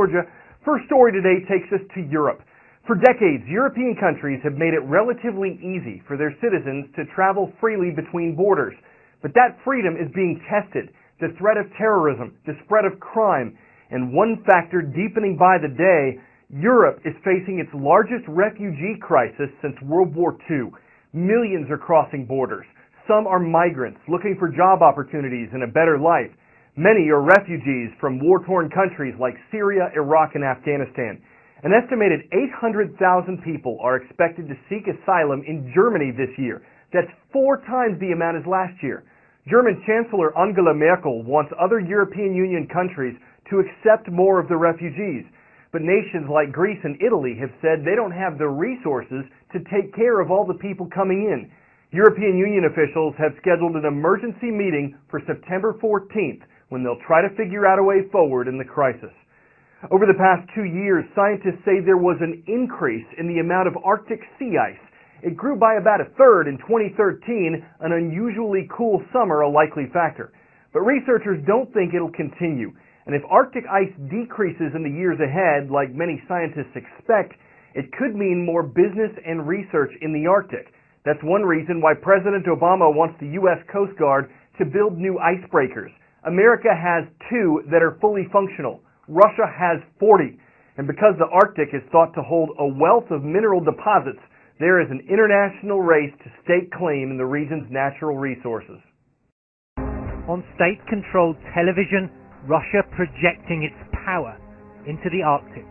Georgia. First story today takes us to Europe. For decades, European countries have made it relatively easy for their citizens to travel freely between borders. But that freedom is being tested. The threat of terrorism, the spread of crime, and one factor deepening by the day, Europe is facing its largest refugee crisis since World War II. Millions are crossing borders. Some are migrants looking for job opportunities and a better life. Many are refugees from war-torn countries like Syria, Iraq, and Afghanistan. An estimated 800,000 people are expected to seek asylum in Germany this year. That's 4 times the amount as last year. German Chancellor Angela Merkel wants other European Union countries to accept more of the refugees. But nations like Greece and Italy have said they don't have the resources to take care of all the people coming in. European Union officials have scheduled an emergency meeting for September 14th when they'll try to figure out a way forward in the crisis. Over the past 2 years, scientists say there was an increase in the amount of Arctic sea ice. It grew by about a third in 2013, an unusually cool summer a likely factor. But researchers don't think it'll continue. And if Arctic ice decreases in the years ahead, like many scientists expect, it could mean more business and research in the Arctic. That's one reason why President Obama wants the U.S. Coast Guard to build new icebreakers. America has 2 that are fully functional. Russia has 40. And because the Arctic is thought to hold a wealth of mineral deposits, there is an international race to stake claim in the region's natural resources. On state-controlled television, Russia projecting its power into the Arctic.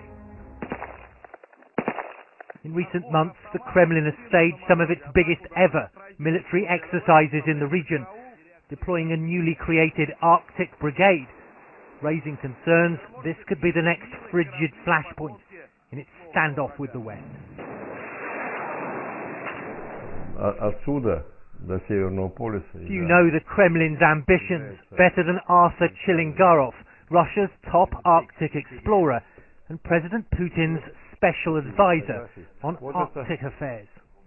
In recent months, the Kremlin has staged some of its biggest ever military exercises in the region, deploying a newly created Arctic Brigade, raising concerns this could be the next frigid flashpoint in its standoff with the West. Few know the Kremlin's ambitions better than Arthur Chilingarov, Russia's top Arctic explorer and President Putin's special advisor on Arctic affairs.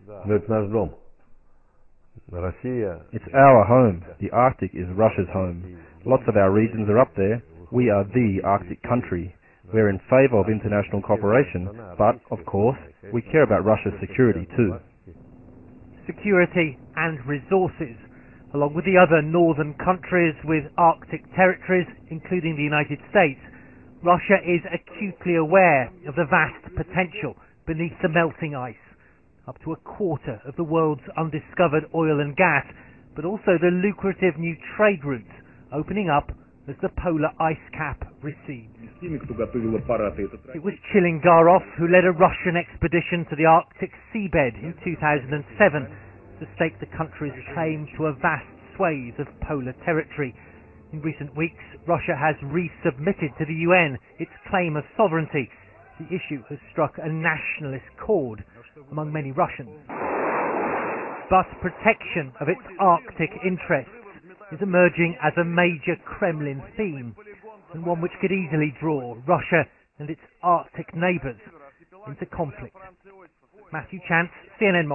It's our home. The Arctic is Russia's home. Lots of our regions are up there. We are the Arctic country. We're in favour of international cooperation, but, of course, we care about Russia's security too. Security and resources, along with the other northern countries with Arctic territories, including the United States. Russia is acutely aware of the vast potential beneath the melting ice, up to a quarter of the world's undiscovered oil and gas, but also the lucrative new trade routes opening up as the polar ice cap recedes. It was Chilingarov who led a Russian expedition to the Arctic seabed in 2007 to stake the country's claim to a vast swathe of polar territory. In recent weeks, Russia has resubmitted to the UN its claim of sovereignty. The issue has struck a nationalist chord among many Russians. But protection of its Arctic interests is emerging as a major Kremlin theme, and one which could easily draw Russia and its Arctic neighbours into conflict. Matthew Chance, CNN.